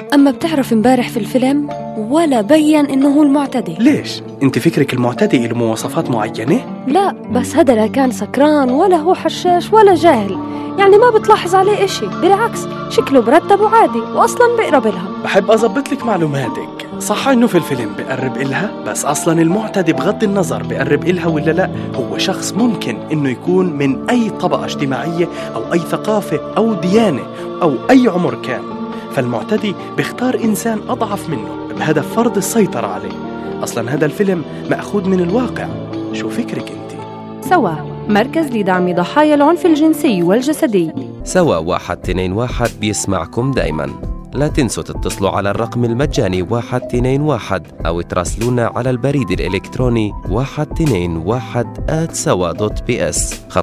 أما بتعرف امبارح في الفيلم ولا بين إنه هو المعتدي. ليش؟ انت فكرك المعتدي له مواصفات معينة؟ لا بس هذا لا كان سكران ولا هو حشاش ولا جاهل، يعني ما بتلاحظ عليه إشي، بالعكس شكله مرتب وعادي وأصلا بيقرب لها. بحب أضبط لك معلوماتك. صح إنه في الفيلم بيقرب إلها، بس أصلا المعتدي بغض النظر بيقرب إلها ولا لا، هو شخص ممكن إنه يكون من أي طبقة اجتماعية أو أي ثقافة أو ديانة أو أي عمر كان. فالمعتدي بيختار إنسان أضعف منه بهدف فرض السيطرة عليه. أصلا هذا الفيلم مأخوذ من الواقع. شو فكرك أنت؟ سوا، مركز لدعم ضحايا العنف الجنسي والجسدي. سوا 121 بيسمعكم دايما. لا تنسوا تتصلوا على الرقم المجاني 121 أو تراسلونا على البريد الإلكتروني 121@sawa.bs.